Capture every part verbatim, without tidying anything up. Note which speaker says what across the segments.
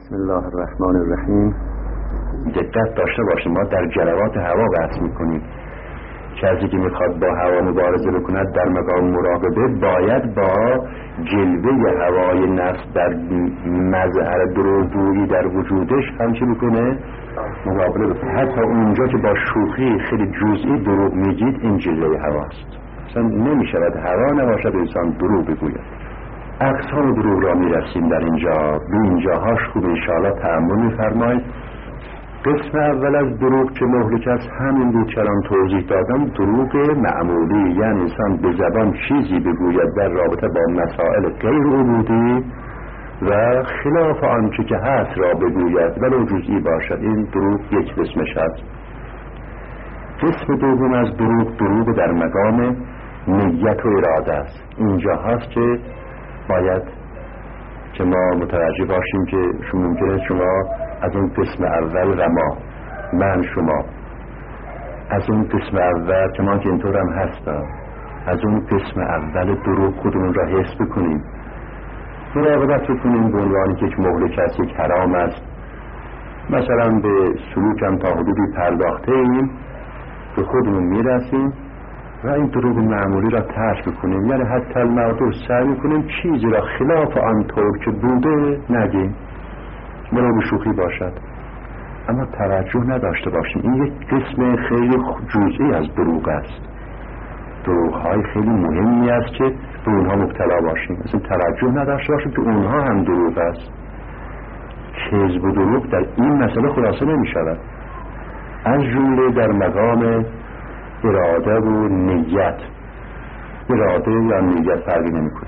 Speaker 1: بسم الله الرحمن الرحیم. دقت داشته باشیم، ما در جلوات هوا بحث میکنیم. کسی که میخواد با هوا مبارزه بکند در مقام مراقبه باید با جلوه هوای نفس در مظهر دروغگویی در وجودش همچی بکنه مقابله بکنه. حتی اونجا که با شوخی خیلی جزئی دروغ میگید، این جلوه هواست. اصلا نمیشود هوا نباشد انسان دروغ بگوید. اقسام دروغ را میرسیم در اینجا. به اینجاهاش خوب انشاءالله تأمل میفرمایید. قسم اول از دروغ که مهلک است همین بود که الان توضیح دادم، دروغ معمولی، یعنی انسان به زبان چیزی بگوید در رابطه با مسائل غیر عبودی و خلاف آنچه که هست را بگوید ولو جزئی باشد. این دروغ یک قسمش است. قسم دوم از دروغ، دروغ در مقام نیت و اراده است. اینجا هست که باید که ما متوجه باشیم که شما ممکنه شما از اون قسم اول و ما من شما از اون قسم اول که ما که اینطور هم هستم از اون قسم اول دروغ خودمون را حس بکنیم، مراقبت بکنیم به عنوانی که یک مهلک است، یک حرام است. مثلا به سلوک هم تا حدودی پرداخته ایم، به خودمون میرسیم و این دروغ معمولی را ترک بکنیم، یعنی حتی المقدور سعی میکنیم چیزی را خلاف آنطور که بوده نگیم، ولو به شوخی باشد، اما توجه نداشته باشیم. این یک قسم خیلی جزئی از دروغ است. دروغ های خیلی مهمی است که به اونها مبتلا باشیم، مثلا توجه نداشته باشیم که اونها هم دروغ است. کذب و دروغ در این مسئله خلاصه نمی شود، از جمله در مقام اراده و نیت. اراده یا نیت فرقی نمی کنه.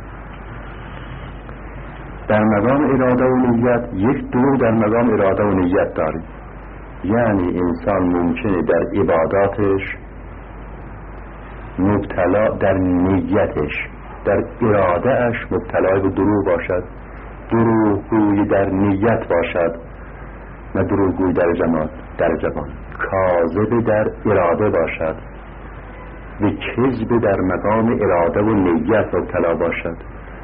Speaker 1: در مقام اراده و نیت یک دروغ در مقام اراده و نیت داریم، یعنی انسان ممکنه در عباداتش مبتلا، در نیتش، در اراده اش مبتلا به دروغ باشد. دروغگویی در نیت باشد، نه دروغگویی در زمان در زبان. کاذب در اراده باشد و کذب در مقام اراده و نیت مبتلا باشد.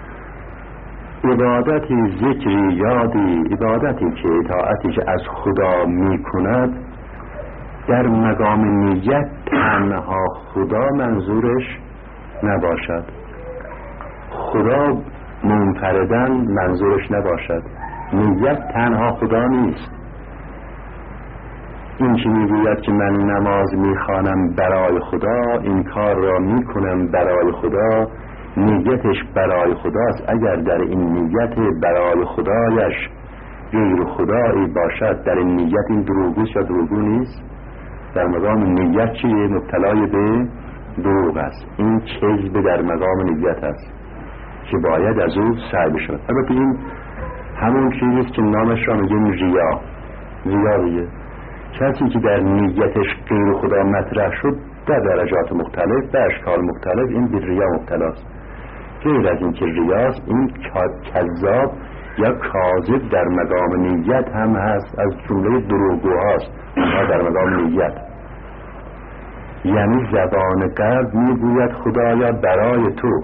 Speaker 1: عبادتی، ذکری، یادی، عبادتی که اطاعتی که از خدا می کند در مقام نیت تنها خدا منظورش نباشد، خدا منفردن منظورش نباشد. نیت تنها خدا نیست. این که میگوید که من نماز میخوانم برای خدا، این کار را میکنم برای خدا، نیتش برای خداست. اگر در این نیت برای خدایش غیر خدایی باشد، در این نیت این دروغوست یا دروغو نیست؟ در مقام نیت چیه؟ مبتلای به دروغ است. این کذب در مقام نیت است که باید از او سعی بشود. البته این همون چیزیست که نامش را میگیم ریا. ریا دیگه کسی که در نیتش غیر خدا مطرح شد در درجات مختلف، در اشکال مختلف، این به ریا مبتلاست. غیر از این که ریاست، این کذاب یا کاذب در مقام نیت هم هست، از جمله دروغگوهاست. اونها در مقام نیت، یعنی زبان قلب میگوید خدایا برای تو.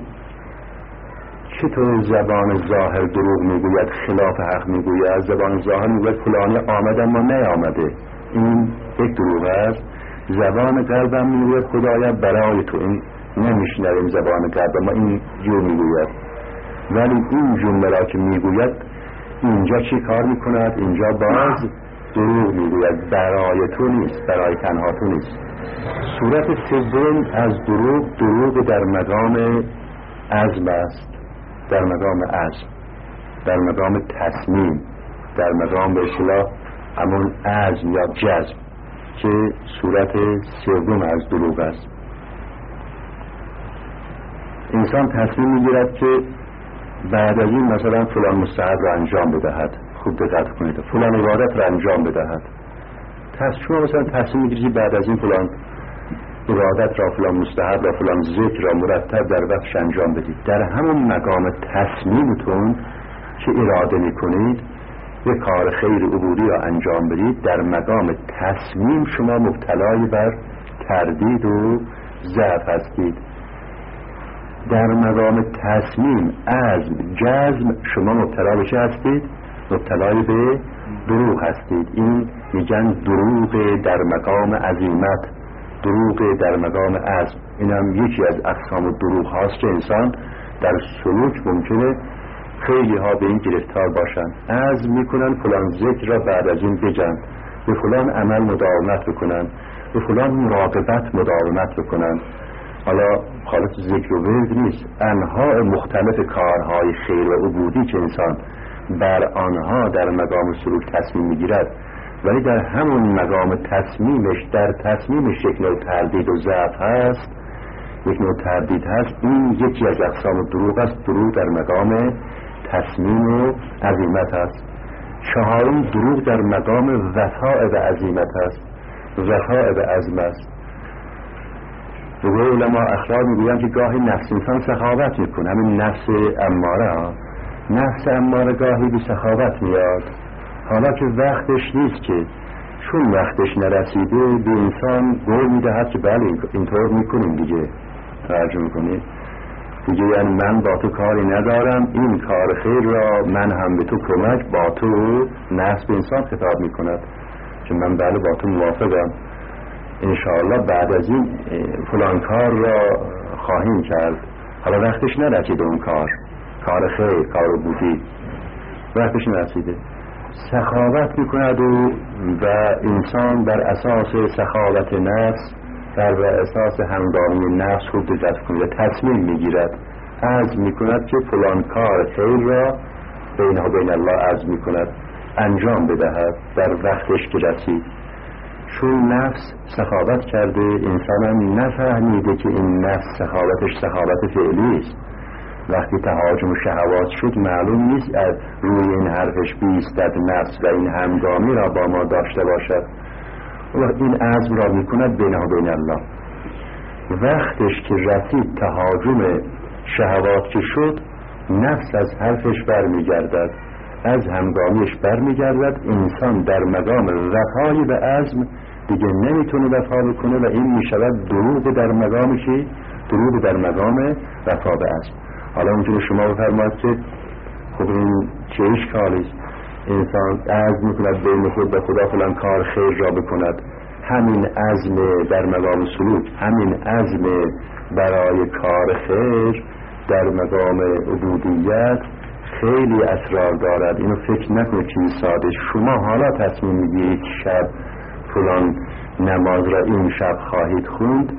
Speaker 1: چطور زبان ظاهر دروغ میگوید، خلاف حق میگوید؟ زبان ظاهر میگوید فلانی آمد اما نیامده، این یک دروغ است. زبان قلبم میگوید خدایا برای تو، این نمیشنویم زبان قلب ما این جو میگوید. ولی این جمله را که میگوید اینجا چی کار میکند؟ اینجا باز دروغ میگوید، برای تو نیست، برای تنها تو نیست. صورت سوم از دروغ، دروغ در مقام عزم است، در مقام عزم، در مقام تصمیم، در مقام به اصطلاح همون عزم یا جزم که صورت سوم از دروغ است. انسان تصمیم میگیرد که بعد از این مثلا فلان مستحب را انجام بدهد. خوب دقت کنید، فلان عبادت را انجام بدهد. شما مثلا تصمیم میگیرید بعد از این فلان عبادت را، فلان مستحب را، فلان ذکر را مرتب در وقتش انجام بدید. در همون مقام تصمیمتون که اراده میکنید یه کار خیر عبودی را انجام بدید، در مقام تصمیم شما مبتلای بر تردید و ضعف هستید. در مقام تصمیم، عزم، جزم شما مبتلا به چه هستید؟ مبتلای به دروغ هستید. این میگن دروغ در مقام عزیمت، دروغ در مقام عزم. این هم یکی از اقسام دروغ هاست که انسان در سلوک ممکنه خیلی ها به این گرفتار باشن، عزم میکنن فلان ذکر را بعد از این بگن، به فلان عمل مداومت بکنن، به فلان مراقبت مداومت بکنن. حالا خالص ذکر و ورد نیست، انواع مختلف کارهای خیر و عبودی که انسان بر آنها در مقام سلوک تصمیم میگیرد، ولی در همون مقام تصمیمش در تصمیمش یک نوع تردید و ضعف هست، یک نوع تردید هست. این یکی از اقسام دروغ است، دروغ در مقام تصمیم و عزیمت است. چهارم دروغ در مقام وفاء به عزیمت است، وفاء به عزم است. و علما اخلاق میگویند که گاهی نفس انسان سخاوت میکنه، همین نفس اماره ها، نفس اماره گاهی به سخاوت میاد، حالا که وقتش نیست، که چون وقتش نرسیده به انسان قول میدهد که بله اینطور میکنیم دیگه، توجه میکنید دیگه، یعنی من با تو کاری ندارم، این کار خیر را من هم به تو کمک، با تو نفس به انسان خطاب میکند که من بله با تو موافقم، انشاءالله بعد از این فلان کار را خواهیم کرد. حالا وقتش نرسیده اون کار، کار خیر، کار بودی وقتش نرسیده، سخاوت میکند و و انسان بر اساس سخاوت نفس، بر اساس همگامی نفس خود جذب کنه، تصمیم میگیرد، عزم میکند که فلان کار خیر را بینه و بین الله عزم میکند انجام بدهد در وقتش که رسید. چون نفس سخاوت کرده، انسان هم نفهمیده که این نفس سخاوتش سخاوت فعلی است. وقتی تهاجم شهوات شد معلوم نیست از روی این حرفش بیستد نفس و این همگامی را با ما داشته باشد و این عزم را میکند بینه و بین الله. وقتش که رسید تهاجم شهوات که شد، نفس از حرفش برمیگردد، از همگامیش برمیگردد، انسان در مقام وفای به عزم دیگه نمیتونه وفا بکنه و این میشود دروغ در مقام چی؟ دروغ در مقام وفا به عزم. حالا اونجور شما بفرمایید که خب این چه اشکالیست؟ انسان عزم میکند بین خود به خدا فلان کار خیر را بکند، همین عزم در مقام سلوک، همین عزم برای کار خیر در مقام عبودیت خیلی اسرار دارد. اینو فکر نکنید چیزی ساده. شما حالا تصمیم میگیرید شب فلان نماز را این شب خواهید خوند،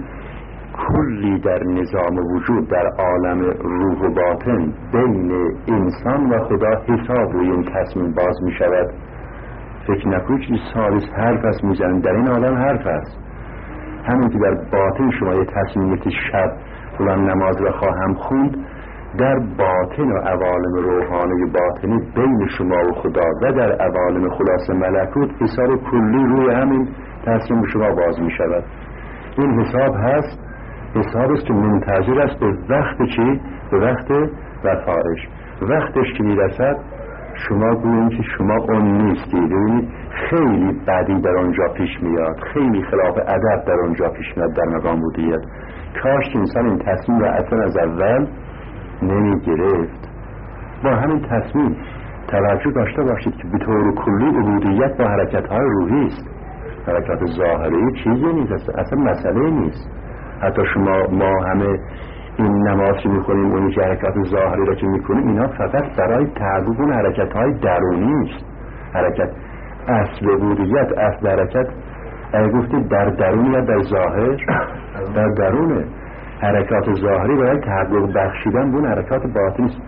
Speaker 1: کلی در نظام وجود، در عالم روح و باطن بین انسان و خدا حساب روی این تصمیم باز می شود. فکر نکنید چیزی ساده حرف است میزنید، در این عالم حرف است. همین که در باطن شما یه تصمیم که شب فلان نماز را خواهم خوند، در باطن و عوالم روحانی باطنی بین شما و خدا و در عوالم خلاص ملکوت حساب کلی روی همین تصمیم شما باز می شود. این حساب هست، حساب است که منتظر است به وقت چی؟ به وقت وفایش. وقتش که می رسد شما گویید که شما اون نیستید. خیلی بدی در آنجا پیش میاد، خیلی خلاف ادب در آنجا پیش میاد در مقام بودیت. کاش انسان این تصمیم را اصلا از اول نمی گرفت. با همین تصمیم توجه داشته باشید که به طور کلی عبودیت با حرکت های روحی است. حرکت ظاهری چیزی نیست، اصلا مسئله نیست. حتی شما ما همه این نماز که میکنیم، اونی که حرکت ظاهری را که میکنیم، اینا فقط برای تحقق اون حرکت های درونی است. حرکت اصل عبودیت، اصل حرکت اگه گفتید در درون یا در ظاهر؟ در درونه. حرکات ظاهری برای تحقق بخشیدن اون حرکات باطنی است.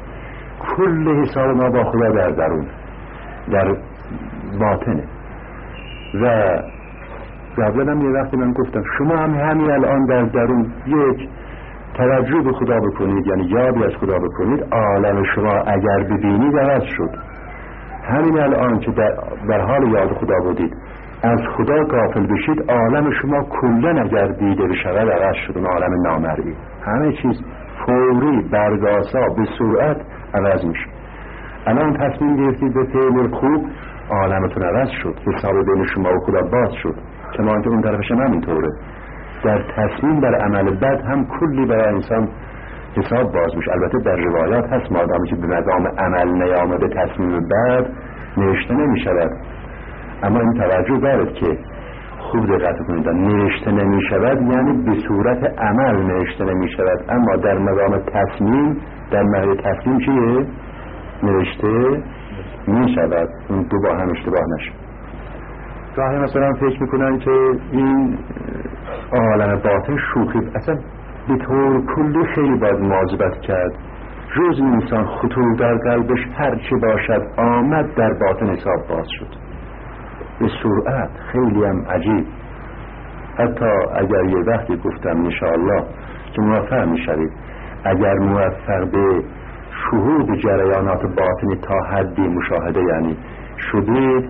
Speaker 1: کل حساب ما با خدا در درون، در باطنه. و قبلا هم یه وقتی من گفتم شما هم همین الان در درون یک توجه به خدا بکنید، یعنی یادی از خدا بکنید، عالم شما اگر ببینید عوض شد. همین الان که در, در حال یاد خدا بودید، از خدا غافل بشید، عالم شما کلا اگر دیده بشود عوض شد. اون عالم نامرئی همه چیز فوری برگاسا به سرعت عوض میشه. الان تصمیم گرفتید به فعل خوب، عالمتون عوض شد، حساب بین شما و خدا باز شد. کما اینکه اون طرفش هم همینطوره. در تصمیم بر عمل بد هم کلی برای انسان حساب باز میشه. البته در روایات هست مادامی که به مقام عمل نیامده تصمیم بد، نوشته نمی شود. اما این توجه دارد که خوب دقت کنید، نوشته نمی شود یعنی به صورت عمل نوشته نمی شود، اما در مقام تصمیم، در مرحله تصمیم چیه؟ نوشته می شود. این دو با هم اشتباه نشه. گاهی مثلا فکر میکنن که این عالم باطن شوخی، اصلا به طور کلی خیلی باید مواظبت کرد. جز انسان خطور در قلبش هر چه باشد آمد در باطن حساب باز شد به سرعت. خیلی هم عجیب. حتی اگر یه وقتی گفتم انشاءالله که موفق میشوید، اگر موفق به شهود جریانات باطنی تا حدی مشاهده یعنی شدید،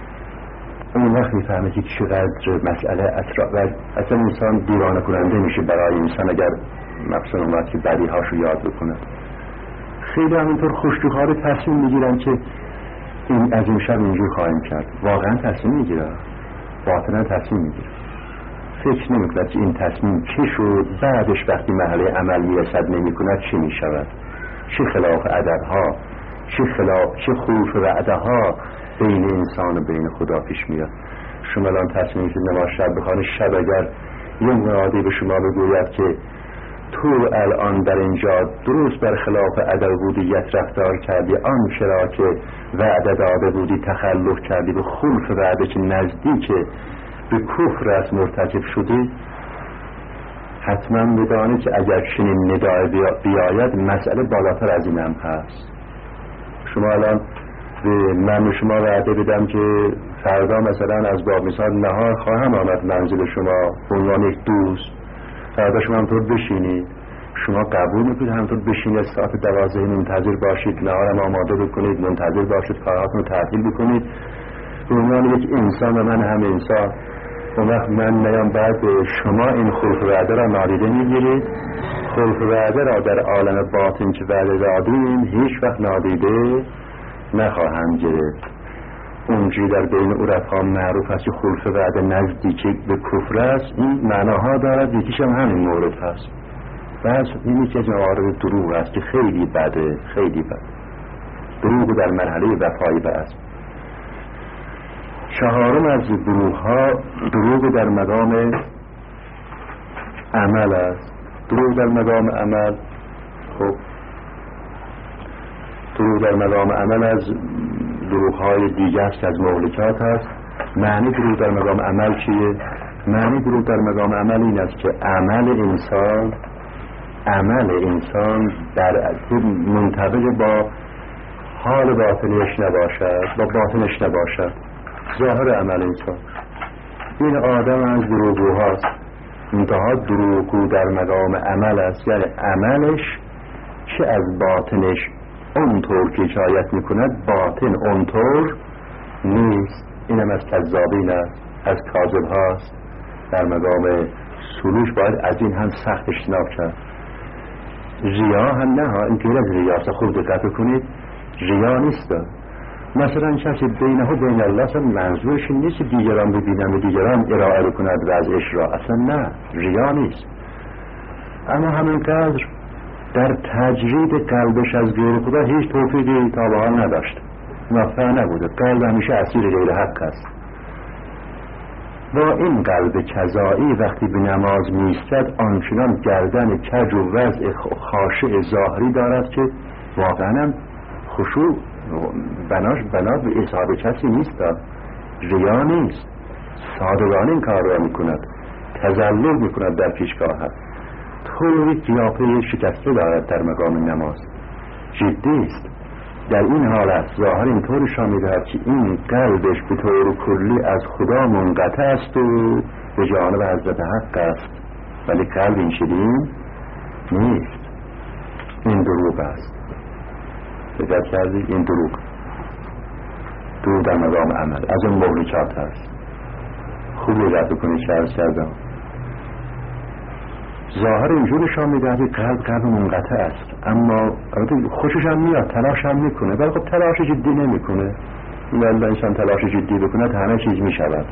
Speaker 1: اون وقت میفهمه که چقدر مسئله اطراف اصلا انسان دیوانه کننده میشه برای انسان اگر مقصود اون وقت که بدیهاشو یاد بکنه. خیلی همینطور خوشجوخاره تصمیم میگیرن که این از این شب اینجور خواهیم کرد. واقعا تصمیم میگیره، باطنا تصمیم میگیره. فکر نمیکنه که این تصمیم چه شد، بعدش وقتی مرحله عمل میرسد نمیکنه چی میشود، چه خلاف ادبها، چه خلاف چه خروف وعده ها بین انسان و بین خدا پیش میاد. شما الان تصمیم که نماز شب بخوانید، شب اگر یه منادی به شما بگوید که تو الان در اینجا درست بر خلاف ادب بودیت رفتار کردی، آن چرا که وعده داده بودی تخلف کردی، به خلف وعده که نزدیک به کفر از مرتکب شدی، حتما بدانی که اگر چنین ندای بیاید مسئله بالاتر از این هم هست. شما الان به من شما وعده بدم که فردا مثلا از باب مثال نهار خواهم آمد منزل شما به عنوان یک دوست، فردا شما همطور بشینید، شما قبول میکنید همطور بشینید ساعت دوازده منتظر باشید، نهارم آماده بکنید، منتظر باشید، کارهاتون رو تعطیل بکنید به عنوان یک انسان و من هم انسان. اون وقت من میام بعد شما این خلف وعده را نادیده میگیرید. خلف وعده را در عالم باطن که وعده دادیم هیچ وقت نادیده نخواهم گرفت. اونجی در بین عرفا معروف است که خلف وعده نزدیک به کفر است. این معناها دارد، یکیش هم همین مورد هست. بس این یکی از موارد دروغ است که خیلی بده، خیلی بده. دروغ در مرحله وفایی است. چهارم از دروغ ها دروغ در مقام عمل است. دروغ در مقام عمل، خب دروغ در مقام عمل از دروغ های دیگه است که از مهلکات است. معنی دروغ در مقام عمل چیه؟ معنی دروغ در مقام عمل این است که عمل انسان عمل انسان در منطبق با حال باطنش نباشد، با باطنش نباشد، ظاهر عمل انسان. این آدم از دروغگو هاست، منتها دروغگو در مقام عمل است، یعنی عملش چه از باطنش اونطور که حکایت میکند باطن اونطور نیست. اینم از کذابین است، از کاذب هاست. در مقام سلوک باید از این هم سخت اجتناب کرد. ریا هم نه ها، این غیر از ریاست. خوب دقت کنید، ریا نیست. مثلا کسی بینه و بین الله اصلا منظورش نیست دیگران ببینن و دیگران ارائه کند وضعش را، اصلا نه، ریا نیست. اما همینقدر در تجرید قلبش از غیر خدا هیچ توفیقی تا به حال نداشت، موفق نبوده. قلب همیشه اسیر غیر حق است. با این قلب کذایی وقتی به نماز میستد آنچنان گردن کج و وضع خاشع ظاهری دارد که واقعا خشوع بناش بنا به اصحاب کسی نیست، ریا نیست. صادقانه این کار را میکند، تذلل میکند در پیشگاه هست، طوری قیافه شکسته دارد در مقام نماز، جدی است. در این حالت ظاهر اینطور نشان میدهد که این قلبش به طور کلی از خدا منقطع است و به جانب حضرت حق است، ولی قلب این چنین نیست. این دروغ است. دقت کردی؟ این دروغ دروغ در مقام عمل از اون مهلکات هست. خوب دقت کنید چه عرض کردم. ظاهر اینجور نشان میدهد قلب قلب منقطع است، اما خوشش هم میاد، تلاش هم میکنه، ولی خب تلاش جدی نمیکنه. ولی انسان تلاش جدی بکنه همه چیز میشود.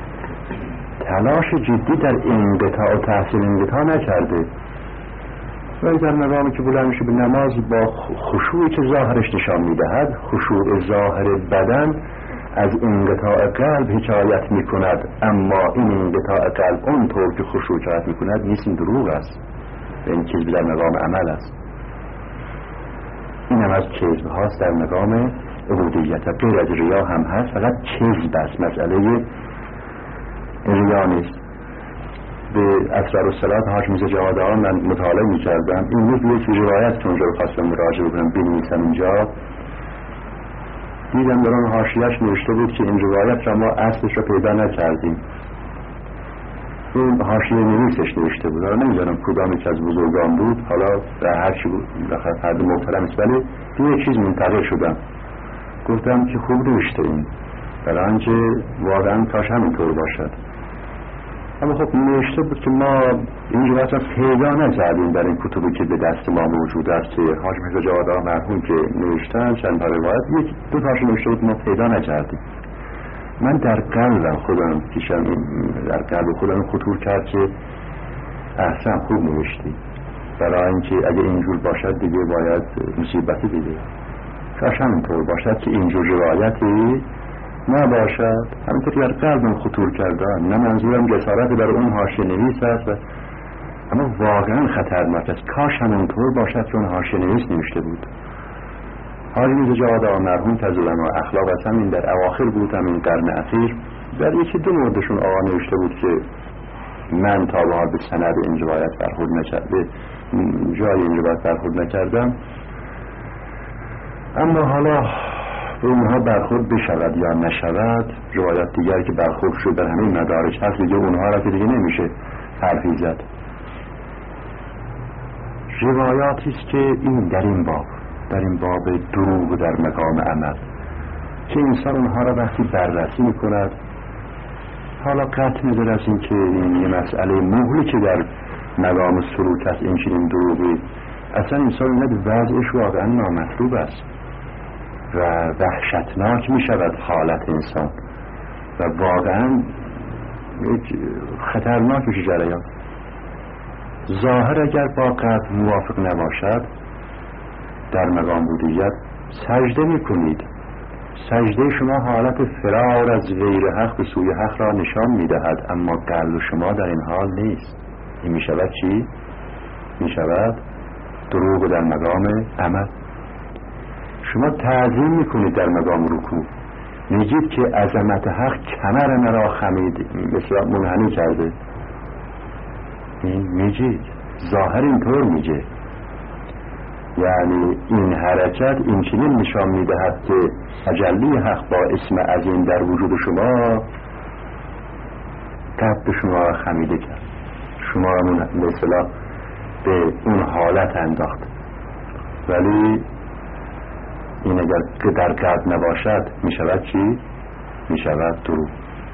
Speaker 1: تلاش جدی در انقطاع و تحصیل انقطاع نکرده. ولی در مقامی که بلند میشه به نماز با خشوعی که ظاهرش نشان میدهد، خشوع ظاهر بدن از انقطاع قلب حکایت میکند، اما این انقطاع قلب اونطور که خشوع حکایت میکند نیست، این دروغ است، این کذب در مقام عمل است. این هم از کذب هاست در مقام عبودیت. غیر از ریا هم هست، فقط کذب است، مسئله ریا نیست. به اسرار الصلات حاج میرزا جواد آقا من مطالعه میکردم، این یک یک روایت که اونجا رو خواستم مراجعه بکنم بنویسم اینجا، دیدم در آن حاشیه‌اش نوشته بود که این روایت را ما اصلش را پیدا نکردیم. اون حاشیه نویسش نوشته بود، حالا نمیدونم کدام یک از بزرگان بود، حالا در هر چی بود بخاطر فرد محترم است، ولی یه چیز منتقل شدم، گفتم که خوب نوشته این، برای آنکه واقعا کاش همینطور باشد. اما خب نوشته بود که ما این روایت را پیدا نکردیم در این کتبی که به دست ما موجود است که حاج میرزا جواد آقا مرحوم که نوشتن چند تا روایت، یک دو تاش نوشته بود ما پیدا نکردیم. من در قلبم خودم کشم در قلب خودم خطور کرد که احسن خوب نوشتی، برای اینکه اگه اینجور باشد دیگه باید مصیبتی دیگه، کاش همینطور باشد که اینجور روایتی نباشد. همینطور در قلبم خطور کردن، نه منظورم جسارت بر اون حاشیه نویس است، و اما واقعا خطرناک است، کاش همونطور باشد که اون حاشیه نویس نوشته بود. حاج میرزا جواد آقا مرحوم که از علما اخلاق است، همین در اواخر بود، همین قرن اخیر، در یکی دو موردشون آقا نوشته بود که من تا به حال به سند این روایت برخورد نکرده، جای این روایت برخورد نکردم، اما حالا به اونها برخورد بشود یا نشود، روایت دیگر که برخورد شد در همه مدارک هست دیگه، اونها را که دیگه نمیشه حرفی زد. روایاتی است که این در این باب در این باب دروغ در مقام عمل که انسان اونها را وقتی بررسی میکند، حالا قطع نداره از این که این یه مسئله مهلی که در مقام سلوک است، این چنین دروغی اصلا انسان اونها وضعش واقعا نامطلوب است و وحشتناک می شود حالت انسان و واقعا خطرناک میشه جریان. ظاهر اگر با قلب موافق نباشد در مقام بودیت سجده می کنید، سجده شما حالت فرار از غیر حق به سوی حق را نشان می دهد، اما قلب شما در این حال نیست. این می شود چی؟ می شود دروغ در مقام عمل. شما تعظیم می کنید در مقام رکوع، میگید که عظمت حق کمر مرا خمید، مثلا منحنی کرده، این میگید، ظاهر اینطور میگه، یعنی این حرکت این چنین نشان میدهد که تجلی حق با اسم عظیم در وجود شما قد شما خمیده کرد، شما را مثلا به اون حالت انداخت. ولی این اگر در قلب نباشد می شود چی؟ می شود دروغ.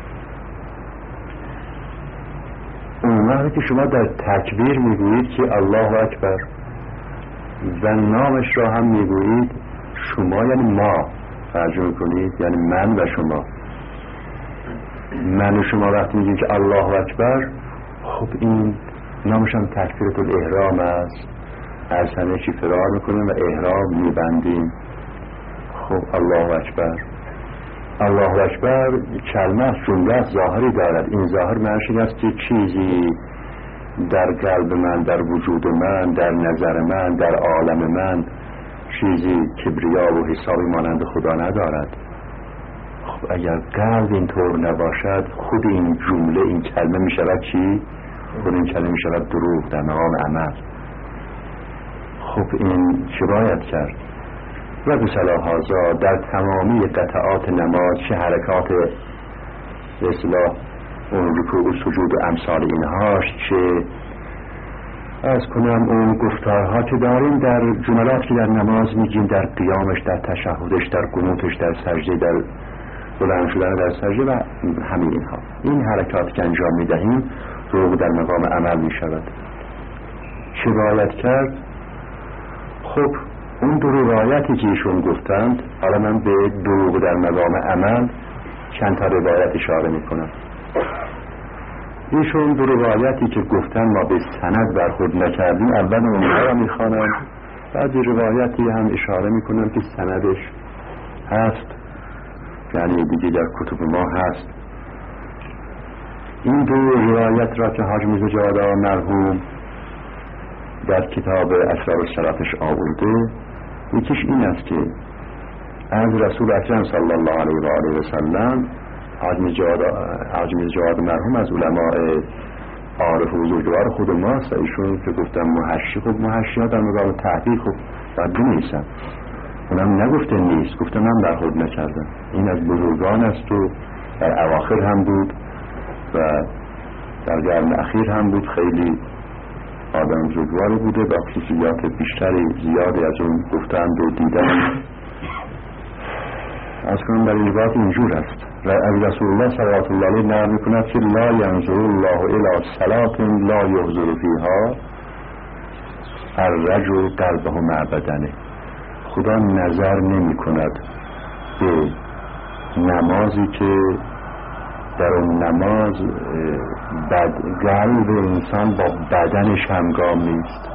Speaker 1: اون وقتی که شما در تکبیر می گویید که الله اکبر و نامش را هم می گویید، شما یعنی ما ترجمه کنید، یعنی من و شما، من و شما وقتی می گویید که الله اکبر، خب این نامش هم تکبیرت الاحرام است، از همه چی فرار میکنیم و احرام میبندیم. خب الله اکبر، الله اکبر کلمه از جمله ظاهری دارد، این ظاهر معنیش است که چیزی در قلب من، در وجود من، در نظر من، در عالم من چیزی کبریا و حسابی مانند خدا ندارد. خب اگر قلب اینطور نباشد، خود این جمله، این کلمه می شود چی؟ خود این کلمه می شود دروغ در مقام عمل. خب این چه باید کرد؟ و بسلا هازا در تمامی قطعات نماز، چه حرکات به اصطلاح اون رکوع و سجود و امثال اینهاش، چه از کنم اون گفتارها که داریم در جملات که در نماز میگیم، در قیامش، در تشهدش، در قنوتش، در سجده، در بلند شدن در سجده و همین اینها، این حرکات که انجام میدهیم دروغ در مقام عمل میشود. چه باید کرد؟ خب اون دو روایتی که ایشون گفتند، حالا من به دروغ در مقام عمل چند تا روایت اشاره میکنم. ایشون دو روایتی که گفتن ما به سند برخورد نکردیم، اول اونها را میخوانم، بعضی روایتی هم اشاره میکنم که سندش هست، یعنی دیگه در کتب ما هست. این دو روایت را که حاج میرزا جواد آقا مرحوم در کتاب اسرار الصلاتش آورده، یکیش این است که از رسول اکرم صلی الله علیه و آله و سلم، حاج میرزا جواد مرحوم از علماء عارف و بزرگوار خود ماست، ایشون که گفتم محشی، خب محشی ها در مقام تحقیق خب باید بنویسن، اونم نگفته نیست، گفتم من برخورد نکردم. این از بزرگان است و در اواخر هم بود و در قرن اخیر هم بود، خیلی آدم بزرگواری بوده، با خصوصیات بیشتری زیادی از اون گفتند و دیدن. از کنم در این روایت اینجور است، از رسول الله صلوات الله علیه نقل میکند که لا ینظر الله الی صلاة لا یحضر فیها الرجل قلبه مع بدنه. خدا نظر نمی کند به نمازی که در اون نماز بد قلب انسان با بدنش همگام نیست،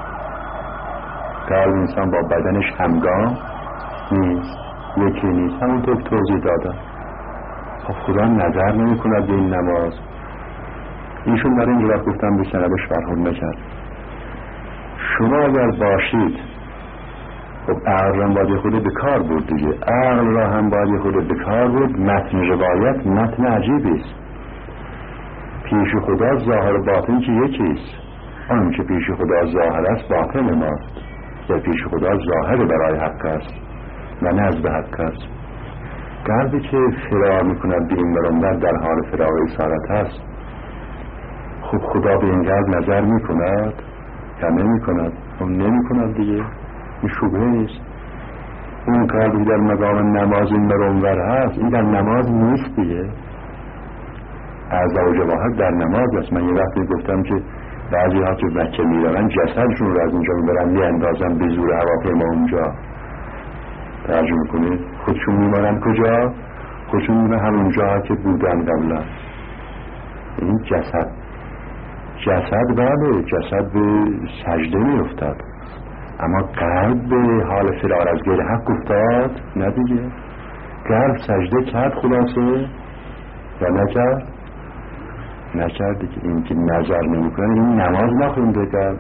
Speaker 1: قلب انسان با بدنش همگام نیست، یکی نیست، همونطور که توضیح دادم. خب خدا نظر نمی کند به این نماز. ایشون در این جواب گفتم به سندش برخورد نکرد. شما اگر باشید، خب عقل را هم باید خود به کار بود دیگه، عقل را هم باید خود به کار بود. متن روایت متن عجیبی است. پیش خدا ظاهر و باطن که یکیست، آن که پیش خدا ظاهر است باطن ماست، یا پیش خدا ظاهر برای حق است و نزد حق است. قلبی که فرار میکند به این برانبر در حال فرار اسارت است، خب خدا به این قلب نظر میکند یا نمیکند؟ خب نمیکند دیگه، این شبهه نیست. اون قلبی در مقام نماز این برانبر هست، این در نماز نیست دیگه. اعضا و جواهر در نماز است. من یه وقتی گفتم که بعضی ها که بچه میدارن جسدشون رو از اونجا میبرن میاندازن به زور هواپیما اونجا. ترجمه کنید، خودشون میمارن کجا؟ خودشون میمارن همون جا که بودن قبلا. این جسد جسد بله، جسد به سجده میافتد، اما قلب به حال فرار از غیر حق افتاد؟ نه دیگه. قلب سجده کرد خلاصه یا نکرد؟ نکرد دیگه. این که نظر نمیکنه این نماز نخونده قلب.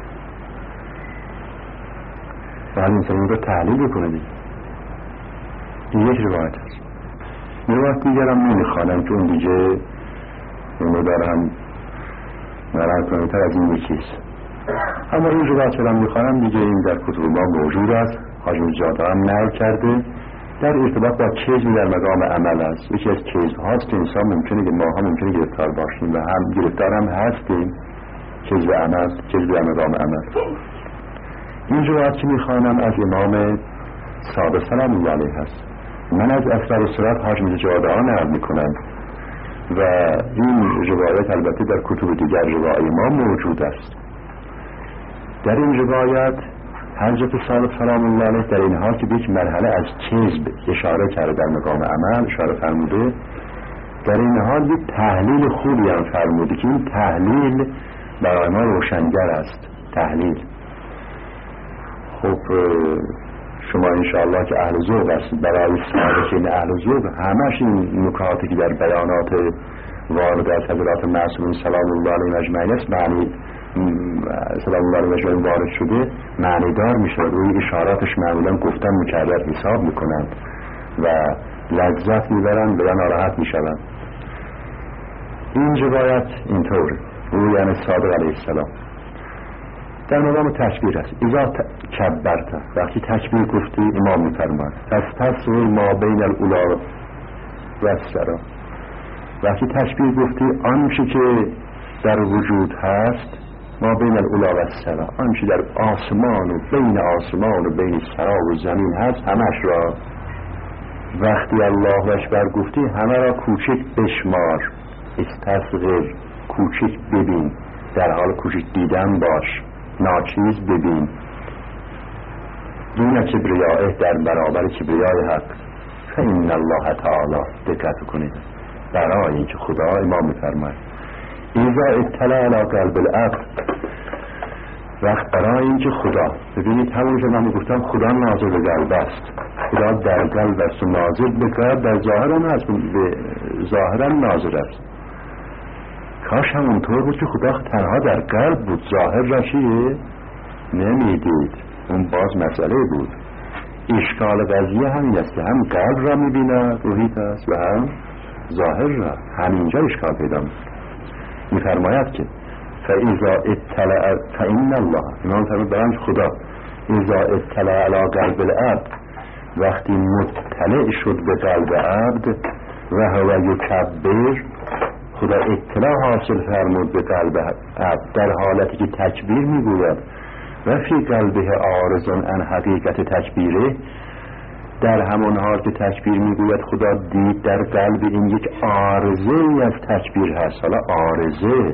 Speaker 1: باید انسان رو تحلیل بکنه دیگه. این یک روایت هست. روایت دیگر هم نمیخوانم که اون دیگه اونو دارم مرد کنه تر از این یکیست. اما این روایت رو هم میخوانم دیگه، این در کتب ما موجود است، حاج میرزا هم نقل کرده، در ارتباط با کذب در مقام عمل است. یکی از کذب هاست که انسان ممکنه که ماها ممکنه گرفتار باشیم و هم گرفتار هم هستیم، کذب عمل، کذب در مقام عمل. این روایت که میخوانم از امام صادق سلام الله علیه هست. من از اسرار الصلات حاج میرزا جواد آقا نقل میکنم و این روایت البته در کتب دیگر روای ما موجود است. در این روایت حضرت صادق سلام الله علیه در این حال که به یک مرحله از کذب اشاره کرده در مقام عمل اشاره فرموده، در این حال یک تحلیل خوبی هم فرموده که این تحلیل برای ما روشنگر است. تحلیل خب شما انشاءالله که اهل ذوق هستید، برای صادقین اهل ذوق همش این نکاتی که در بیانات وارد از حضرات معصومین سلام الله علیهم اجمعین است، معنی سلام الله علیهم اجمعین وارد شده معنی دار میشه، روی اشاراتش معمولا گفتن مکرر حساب میکنند و لذت میبرن، بدن ناراحت میشون. این روایت اینطور روی یعنی صادق علیه السلام در مقام تکبیر است. اذا کبرت، وقتی تکبیر گفتی امام میفرماید فاستسوی ما بین الاولی و السرا، وقتی تکبیر گفتی آنچه که در وجود هست ما بین الاولی و السرا، آنچه در آسمان و بین آسمان و بین سرا و زمین هست همش را، وقتی الله اکبر گفتی همه را کوچک بشمار، استصغر، کوچک ببین، در حال کوچک دیدن باش، ناچیز ببین، دون کبریائه در برابر کبریای حق. فإن الله تعالی، دقت کنید برای اینکه خدا امام میفرماید اذا اطلع علی قلب العبد، وقت برای اینکه خدا، ببینید همون که من گفتم خدا ناظر به قلب است، خدا در قلب است و ناظر به قلب در ظاهر هم هست، به ظاهر هم ناظر است. کاش همونطور بود که خدا تنها در قلب بود، ظاهر را چیه نمیدید، اون باز مسئله بود. اشکال قضیه همین است که هم قلب را میبیند روحیت است و هم ظاهر را، همینجا اشکال پیدا میفرماید که فاذا اطلع فإن الله، ایمان فرمود برای خدا اذا اطلع علی قلب العبد، وقتی مطلع شد به قلب عبد و هو یکبر، خدا اطلاع حاصل فرمود به قلب عبد در حالتی که تکبیر میگوید و فی قلبه عارض عن حقیقت تکبیره، در همون حال که تکبیر میگوید خدا دید در قلب این یک عارضه ای از تکبیر هست. حالا عارضه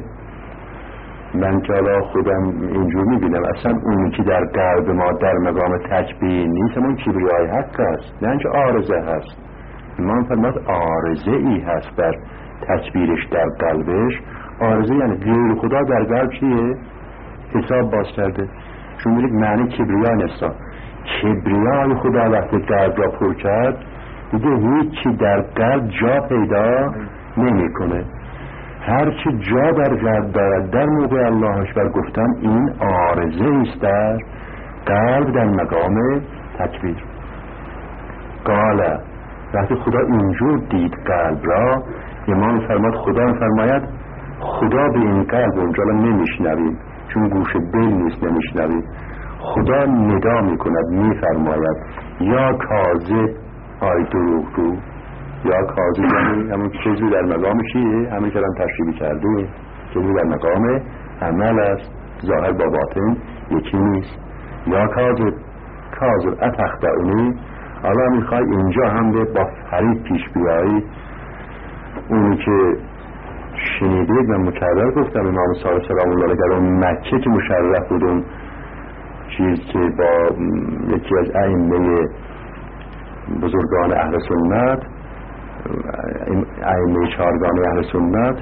Speaker 1: من که حالا خودم اینجور میبینم، اصلا اون که در قلب ما در مقام تکبیر نیست، همون کبریای حق هست، نه اینکه عارضه هست. من فرماد عارضه ای هست در تکبیرش در قلبش. عارضه یعنی غیر خدا در قلب چیه؟ حساب باز کرده. چون میگه معنی کبریا نیست، کبریای خدا وقتی قلب را پر کرد دیگه هیچی در قلب جا پیدا نمی کنه. هر چی جا در قلب دارد در موقع الله اکبر گفتن این عارضه است در قلب در مقام تکبیر. قال، وقتی خدا اینجور دید قلب را، امام فرماد خدا فرماید خدا به این قلب اونجا نمیشنوید، چون گوش دل نیست نمیشنوید. خدا ندا میکند میفرماید یا کاذب، آی دروغگو، یا کاذب یعنی همون چیزی در مقام چیه؟ همین که هم تشریح کرده، چیزی در مقام عمل است، ظاهر با باطن یکی نیست. یا کاذب، کاذب اتخدعونی، حالا میخوای اینجا هم به با فرید پیش بیایی. اونی که شنیدید و مکرر گفتم امام صادق سلام الله علیه در اون مکه که مشرف بود، اون چیز که با یکی از ائمه بزرگان اهل سنت، ائمه چهارگانه اهل سنت،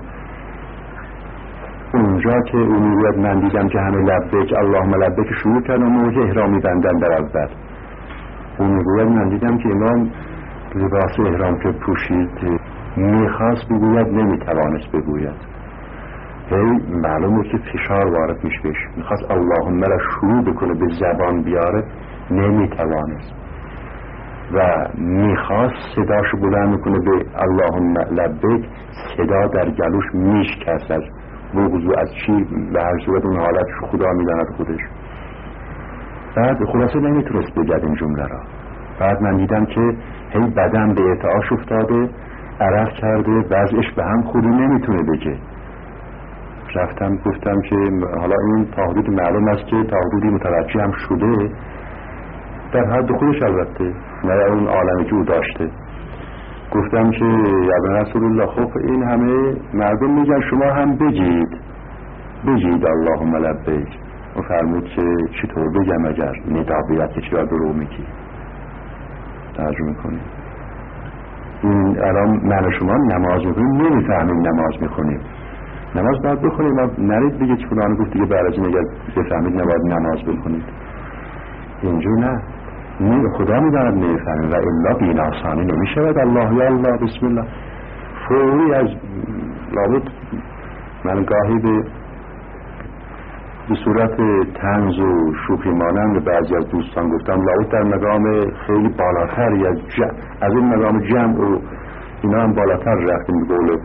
Speaker 1: اونجا که اون میگوید من دیدم که همه لبیک اللهم لبیک شروع کردن و موجه احرامی بندن در اول. اون میگوید من دیدم که امام لباس احرام که پوشید میخواست بگوید نمیتوانست بگوید، هی معلومه که فشار وارد میشه بهش، میخواست اللهم را شروع بکنه به زبان بیاره نمیتوانست و میخواست صداشو بلند میکنه به اللهم لبیک، صدا در گلوش میشکست از بغض و از چی، به هر صورت اون حالتش خدا میداند خودش. بعد خلاصه نمیتونست بگد این جمله را. بعد من دیدم که هی بدن به ارتعاش افتاده، عرق کرده، وضعش به هم خودی نمیتونه بگه. رفتم گفتم که حالا این تا حدود معلوم است که تا حدودی متوجه هم شده، در حد خودش البته، نه اون عالمی که او داشته. گفتم که یا رسول الله خب این همه مردم میگن شما هم بگید بگید اللهم لبیک. و فرمود که چطور بگم اگر ندا بیاد که چرا درو میگی؟ ترجمه کنیم این الان من شما نماز میکنیم نمیفهمیم نماز میکنیم، نماز باید بخونیم و نرید بگید که فلان گفت دیگه بعد از این اگر بفهمید نباید نماز بخونید. اینجور نه، نه خدا میداند نمیفهمیم و الا بیناسانی نمیشود. الله یا الله بسم الله فوری از لابد من گاهی به به صورت طنز و شوخی مانند بعضی از دوستان گفتم لابد در مقام خیلی بالاتری از جمع، از این مقام جمع و اینا هم بالاتر رفتیم، به قول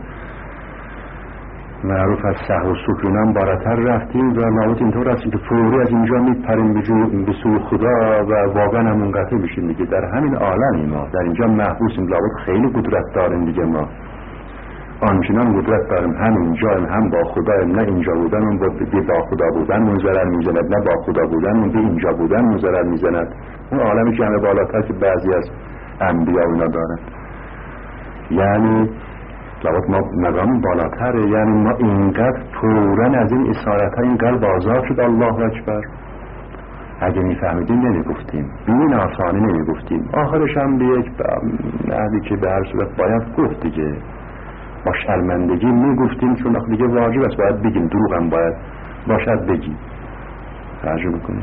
Speaker 1: معروف از سهو و سکر اینا هم بالاتر رفتیم و لابد اینطور هستیم که فوری از اینجا میپریم به سوی خدا و واقعا هم منقطع بشیم دیگه. در همین عالمی ما در اینجا محبوسیم، لابد خیلی قدرت داریم دیگه، ما آنچنان قدرت داریم هم اینجا هم با خدایم، نه اینجا بودن اون با خدا بودن اون ضرر میزند، نه با خدا بودن اون به اینجا بودن اون ضرر میزند. اون عالمی که همه بالاتر که بعضی از انبیا اونا دارن، یعنی لابد ما مقام بالاتره، یعنی ما اینقدر فوراً از این اسارت ها این قلب آزاد شد. الله اکبر اگه میفهمیدیم نمیگفتیم، بین آسانی نمیگفتیم، آخرش هم به یک نحوی که به هر صورت باید گفت دیگه. با شرمندگی میگفتیم چون آخه دیگه واجب است باید بگیم، دروغ هم باید باشد بگیم. توجه بکنید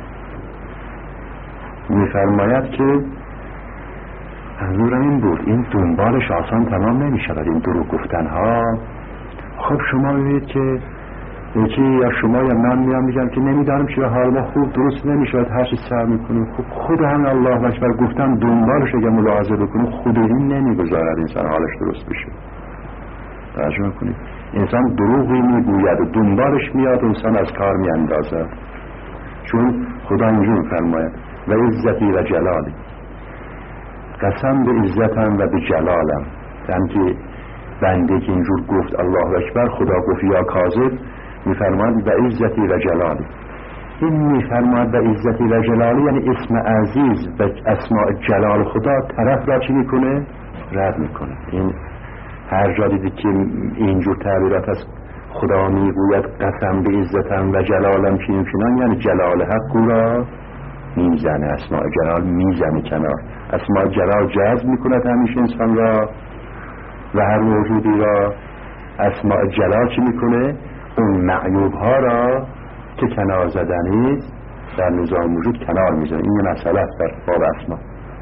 Speaker 1: میفرماید که منظورم این بود این دنبالش آسان تمام نمیشود این دروغ گفتن ها. خب شما ببینید که یکی یا شما یا من میام میگم که نمیدانم چرا حال ما خوب درست نمیشود، هر چی سر میکنیم. خب خود هم الله اکبر گفتن دنبالش اگه ملاحظه بکنیم خود این نمیگذارد انسان حالش درست بشه. توجه میکنید انسان دروغی میگوید و دنبالش میاد انسان از کار میاندازد. چون خدا اینجور فرماید و عزتی و جلالی، قسم به عزتم و به جلالم. یعنی که بنده که اینجور گفت الله اکبر خدا گفت یا کاذب، میفرماید و عزتی و جلالی. این میفرماید و عزتی و جلالی یعنی اسم عزیز و اسماء جلال خدا طرف را چی میکنه؟ رد میکنه. این هر جا دیدی که اینجور تعبیرات از خدا میگوید قسم به عزتم و جلالم چنین چنان، یعنی جلال حق را میزنه، اسماء جلال میزنه کنار. اسماء جلال جذب میکند همیشه انسان را و هر موجودی را. اسماء جلال چی میکنه؟ اون معیوب ها را که کنار زدنی در نظام وجود کنار میزنه. این یه مسئله است در باب اسماء.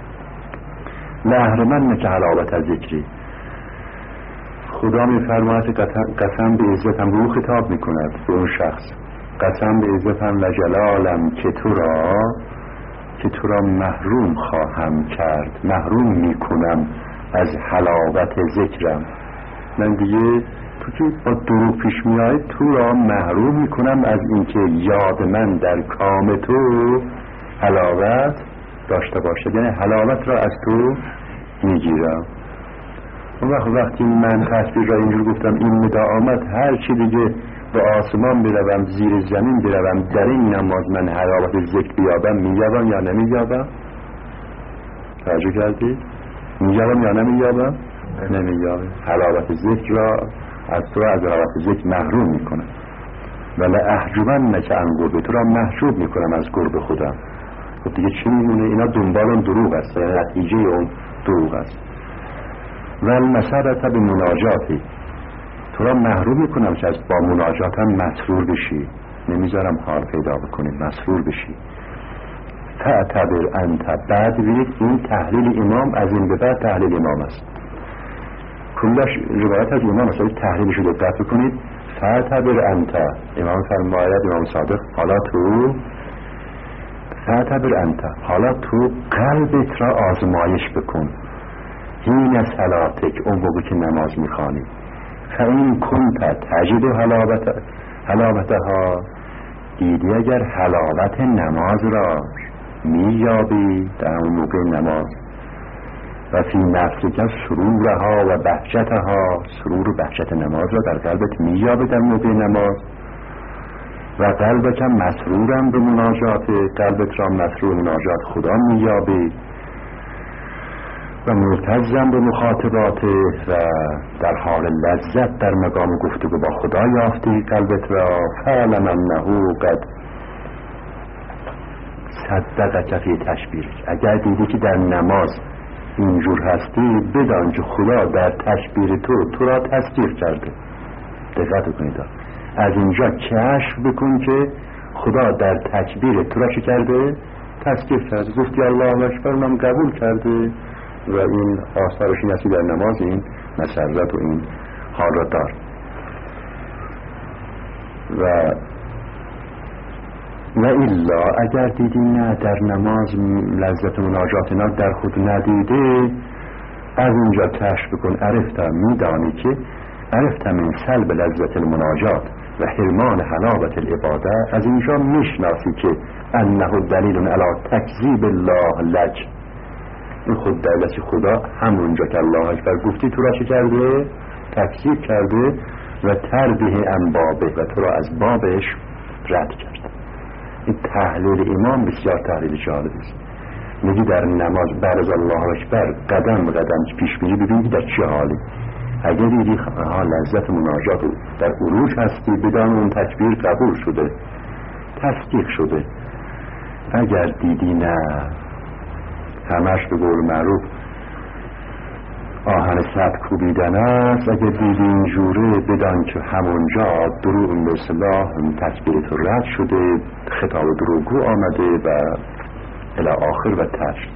Speaker 1: لهرمن که حلاوت از ذکری، خدا میفرماید قسم به عزتم رو خطاب میکند به اون شخص، قسم به عزتم و جلالم که تو را که تو را محروم خواهم کرد، محروم میکنم از حلاوت ذکرم. من دیگه تو که با دروغ پیش میای تو را محروم میکنم از اینکه یاد من در کام تو حلاوت داشته باشد، یعنی حلاوت را از تو میگیرم. اون وقت وقتی من تصویر را اینجور گفتم این مدا آمد، هر چی دیگه به آسمان بروم زیر زمین بروم در این نماز من حلاوت ذکر بیابم، مییابم یا نمییابم؟ توجه کردید؟ مییابم یا نمییابم؟ نمییابم. حلاوت ذکر را از تو از حلاوت ذکر محروم میکنم. ولی احجوبن نکه ان قربه، تو را محجوب میکنم از قرب خودم. خب دیگه چی میمونه؟ اینا دنبال اون دروغ است، یعنی نتیجه اون دروغ است. ول مسرت به مناجاتی، تو را محروم میکنم که از با مناجاتم مسرور بشی، نمیذارم حال پیدا بکنی، مسرور بشی. تعتبر انت، بعد ببینید این تحلیل امام از این به بعد تحلیل امام است، کلش روایت از امام است، تحلیلش رو دقت بکنید. تعتبر انت، امام فرماید امام صادق حالا تو تعتبر انت، حالا تو قلبت را آزمایش بکن. این صلاتک، اون موقع که نماز میخوانی، فاین کنت تجد حلاوت حلاوتها، دیدی اگر حلاوت نماز را مییابی در اون موقع نماز، و فی نفسک سرورها و بهجتها، سرور و بهجت نماز را در قلبت مییابی در موقع نماز، و قلبت مسرورم به مناجات، قلبت را مسرور مناجات خدا مییابی، و ملتزم به مخاطبات، و در حال لذت در مقام گفتگو با خدا یافتی قلبت را. فعلم انه قد صدقک فی تشبیرک، اگر دیدی که در نماز اینجور هستی بدان که خدا در تشبیر تو تو را تصدیق کرده. دقت کنید، از اینجا کشف بکن که خدا در تکبیر تو را چه کرده؟ تصدیق کرده. گفتی الله اکبر، اونم قبول کرده و این آثارش این هستی در نماز این مسرت و این حال را دار. و و الا اگر دیدی نه در نماز لذت مناجات اینا در خود ندیده، از اینجا کشف بکن. عرفت، میدانی که عرفت من سلب لذت المناجات و حرمان حلاوت العباده، از اینجا میشناسی که انه دلیل علی تکذیب الله لک، این خود دلیل خدا همونجا که الله اکبر گفتی تو را چه کرده؟ تکذیب کرده و تربیه عن بابه، و تو را از بابش رد کرده. این تحلیل امام بسیار تحلیل جالبی است. میگی در نماز بعد از الله اکبر قدم قدم پیش بینی ببینی در چه حالی. اگر دیدی ها لذت مناجات در عروج هستی، بدان اون تکبیر قبول شده، تصدیق شده. اگر دیدی نه، همش به قول معروف آهن سد کوبیدن است، اگه دیدی اینجوره بدان که همونجا دروغ به اصطلاح تصویر تو رد شده، خطاب دروغگو آمده و الی آخر و تشت.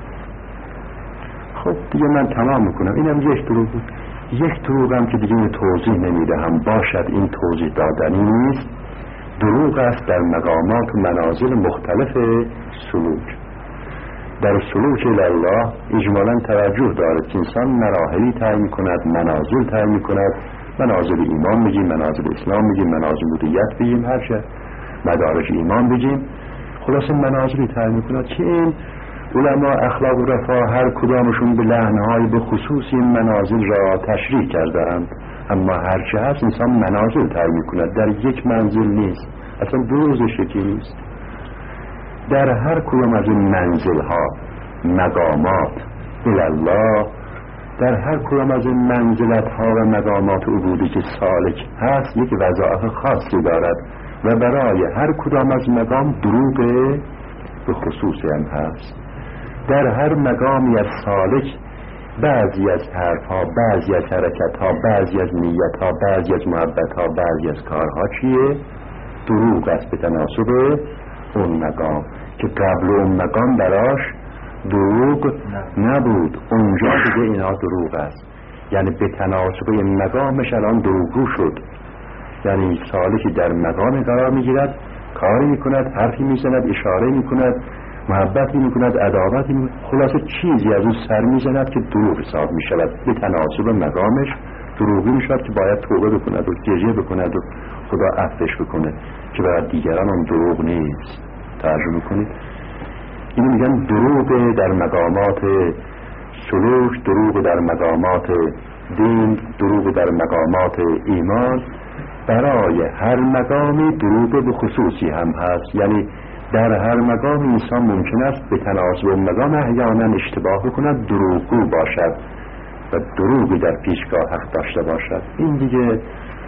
Speaker 1: خب دیگه من تمام میکنم. اینم یک دروغ بود. یک دروغم که دیگه توضیح نمیدهم، باشد این توضیح دادنی نیست. دروغ است در مقامات و منازل مختلف سلوک. در سلوک الله اجمالا توجه دارد که انسان مراحلی طی میکند، منازل طی میکند. منازل ایمان بگیم، منازل اسلام بگیم، منازل مدیت بگیم، هر چه مدارج ایمان بگیم، خلاص منازلی طی میکند که این علما اخلاق و رفاه هر کدامشون به لحنهای به خصوص این منازل را تشریح کردند. اما هرچه هست انسان منازل طی میکند، در یک منزل نیست، اصلا دو شکلی نیست. در هر کدام از این منزل ها، مقامات الله، در هر کدام از این منزلت ها و مقامات عبودی که سالک هست یک وظایف خاصی دارد و برای هر کدام از مقام دروغ به خصوصی هم هست. در هر مقامی از سالک بعضی از حرف ها، بعضی از حرکت ها، بعضی از نیت ها، بعضی از محبت ها، بعضی از کارها چیه؟ دروغ است به تناسب اون مقام که قبل اون مقام براش دروغ نبود. اونجا دیگه اینا دروغ است، یعنی به تناسب این مقامش الان دروغگو شد. یعنی سالکی در مقام قرار میگیرد، کاری میکند، حرفی میزند، اشاره میکند، محبتی میکند، عداوتی میکند، خلاصه چیزی از اون سر میزند که دروغ حساب میشود. به تناسب مقامش دروغی میشود که باید توبه بکند و گریه بکند و خدا عفوش بکنه، که برای دیگران هم دروغ نیست. ترجمه کنید. اینو میگن دروغ در مقامات سلوک، دروغ در مقامات دین، دروغ در مقامات ایمان. برای هر مقامی دروغ به خصوصی هم هست، یعنی در هر مقام انسان ممکن است به تناسب مقام احیانا اشتباه بکند، دروغگو باشد و دروغی در پیشگاه حق داشته باشد. این دیگه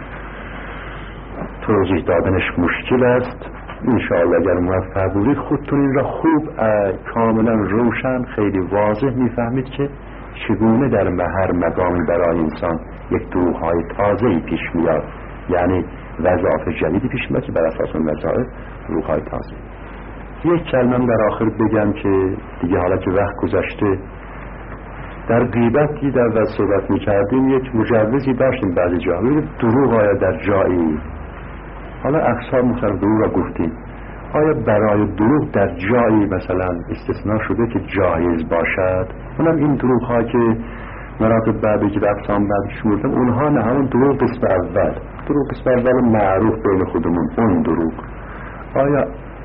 Speaker 1: توضیح دادنش مشکل است. انشاءالله اگر موفق بودید خودتون این را خوب کاملا روشن خیلی واضح میفهمید که چگونه در هر مقامی برای انسان یک دروغ‌های تازه‌ای پیش میاد، یعنی وظایف جدیدی پیش میاد که بر اساس اون وظایف دروغ‌های تازه. یک کلمه در آخر بگم که دیگه حالا که وقت گذشته، در غیبتی در وقت صحبت میکردیم یک مجوزی داشتیم بعضی جا دروغ آیا در جایی، حالا اقسام مختلف دروغ را گفتیم، آیا برای دروغ در جایی مثلا استثناء شده که جایز باشد؟ اونم این دروغ ها که مراتب بعدی که در اقسام بعدی شمردم، اونها نه، همون دروغ قسم اول، دروغ قسم اول معروف بین خودمون، اون دروغ آیا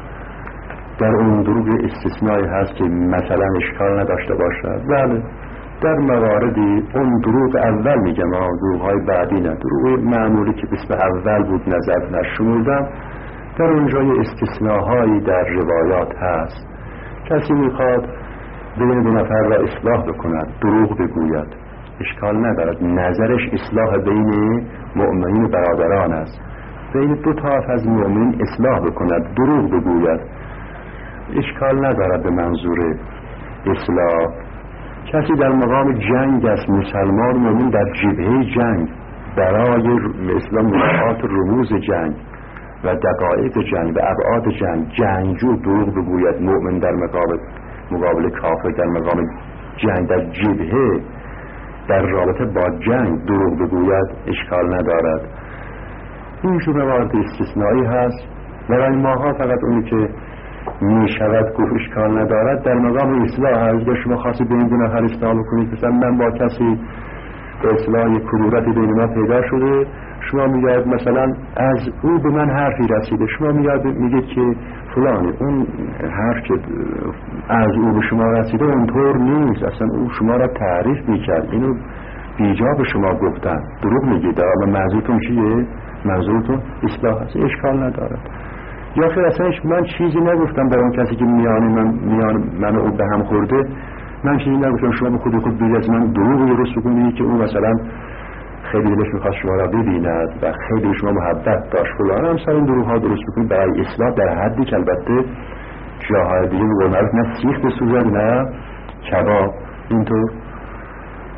Speaker 1: در اون دروغ استثنایی هست که مثلا اشکال نداشته باشد؟ بله، در مواردی اون دروغ اول میگم، دروغ های بعدی نه، دروغ معمولی که قسم اول بود نظر نشمردم، در اونجای استثناهایی در روایات هست. کسی میخواد بین دو نفر را اصلاح بکند، دروغ بگوید، اشکال ندارد، نظرش اصلاح بین مؤمنین برادران است، بین دو طرف از مؤمنین اصلاح بکند، دروغ بگوید، اشکال ندارد به منظور اصلاح. کسی در مقام جنگ است، مسلمان مؤمن در جبهه جنگ برای اسلام ملاقات رموز جنگ و دقایق جنگ و ابعاد جنگ، جنگجو دروغ بگوید، مؤمن در مقابل مقابل کافر در مقام جنگ در جبهه در رابطه با جنگ دروغ بگوید، اشکال ندارد. این جور موارد استثنایی هست. برای ماها فقط اونی که می شود گفت اشکال ندارد در مقام اصلاح هست. اگر شما خواستید به این دو نفر اصلاح بکنید، مثلا من با کسی به اصلاح یک کدورتی بین ما پیدا شده، شما میگید مثلا از او به من حرفی رسیده، شما میگید میگید که فلانی اون حرف که از او به شما رسیده اونطور نیست، اصلا او شما را تعریف میکرد، اینو بیجا به شما گفتن، دروغ میگید. اما منظورتون چیه؟ منظورتون اصلاح هست، اشکال ندارد. یا خیر اصلا من چیزی نگفتم برای اون کسی که میان من میان من او به هم خورده، من چیزی نگفتم، شما به خود خود بگید من دروغ درست بکنید که اون مثلا خیلی دلش میخواست شما را ببیند و خیلی شما محبت داشت فلان، هم سر این دروغ ها درست بکنید برای اصلاح در حدی که البته جاهای دیگه به معروف نه سیخ بسوزد نه کباب، اینطور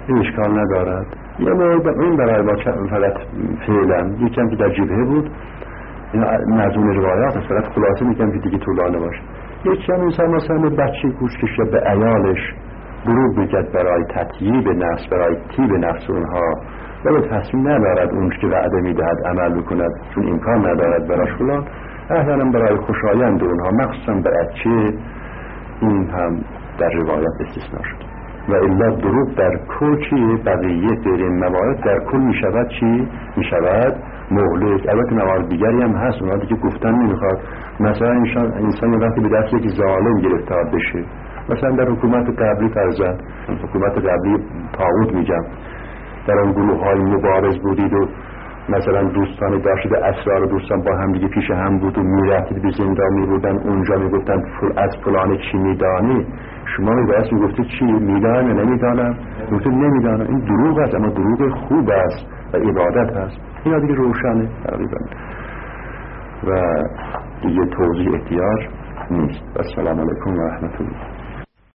Speaker 1: این اشکال ندارد. یه مورد این برای با فقط فعلا یکم که در جبهه بود، این مضمون روایات است، فقط خلاصه میگم که دیگه طولانه باشه. یکی هم انسان مثلا بچه کوچکش یا به عیالش دروغ بگد برای تطییب نفس، برای تیب نفس اونها، ولی تصمیم ندارد اون که وعده میدهد عمل بکند چون امکان ندارد براش فلان، احیانا برای خوشایند اونها مخصوصا به بچه، این هم در روایات استثناء شد. و الا دروغ در کل چی بقیه در این موارد در کل می شود چی؟ می شود مهلک. البته موارد دیگری هم هست اونها دیگه گفتن نمیخواد. مثلا انسان انسان وقتی به دست یک ظالم گرفتار بشه، مثلا در حکومت قبلی فرضاً حکومت قبلی طاغوت میگم، در اون گروه های مبارز بودید و مثلا دوستانی داشتید، اسرار دوستان با هم دیگه پیش هم بود و میرفتید به زندان میبودن، اونجا میگفتن از فلان چی میدانی، شما میباید میگفتید چی میدانم یا نمیدانم، میگفتید نمیدانم. این دروغ است، اما دروغ خوب است و عبادت است. این دیگه روشنه تقریبا و دیگه توضیح احتیاج نیست. السلام علیکم و رحمت الله.